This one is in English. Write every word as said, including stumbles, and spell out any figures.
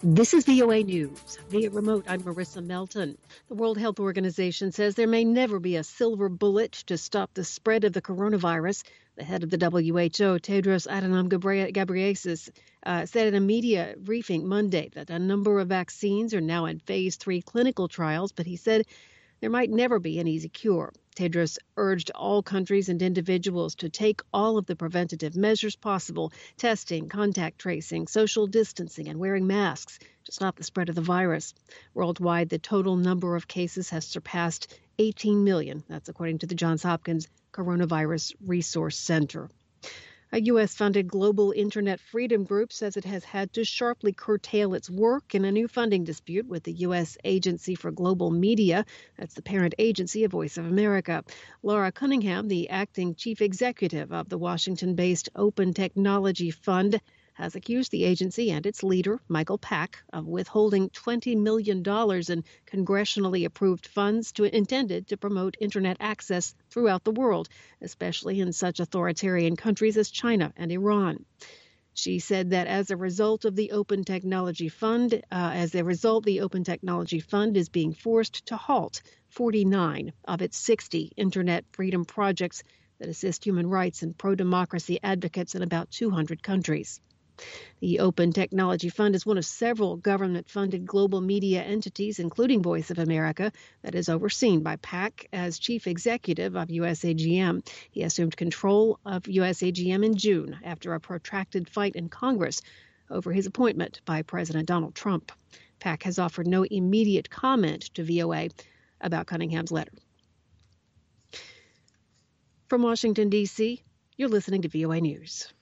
This is V O A News. Via remote, I'm Marissa Melton. The World Health Organization says there may never be a silver bullet to stop the spread of the coronavirus. The head of the W H O, Tedros Adhanom Ghebreyesus, uh, said in a media briefing Monday that a number of vaccines are now in phase three clinical trials, but he said there might never be an easy cure. Tedros urged all countries and individuals to take all of the preventative measures possible, testing, contact tracing, social distancing, and wearing masks to stop the spread of the virus. Worldwide, the total number of cases has surpassed eighteen million. That's according to the Johns Hopkins Coronavirus Resource Center. A U S-funded global internet freedom group says it has had to sharply curtail its work in a new funding dispute with the U S Agency for Global Media. That's the parent agency of Voice of America. Laura Cunningham, the acting chief executive of the Washington-based Open Technology Fund, has accused the agency and its leader, Michael Pack, of withholding twenty million dollars in congressionally approved funds to, intended to promote internet access throughout the world, especially in such authoritarian countries as China and Iran. She said that as a result of the Open Technology Fund, uh, as a result, the Open Technology Fund is being forced to halt forty-nine of its sixty internet freedom projects that assist human rights and pro-democracy advocates in about two hundred countries. The Open Technology Fund is one of several government-funded global media entities, including Voice of America, that is overseen by Pack as chief executive of U S A G M. He assumed control of U S A G M in June after a protracted fight in Congress over his appointment by President Donald Trump. Pack has offered no immediate comment to V O A about Cunningham's letter. From Washington, D C, you're listening to V O A News.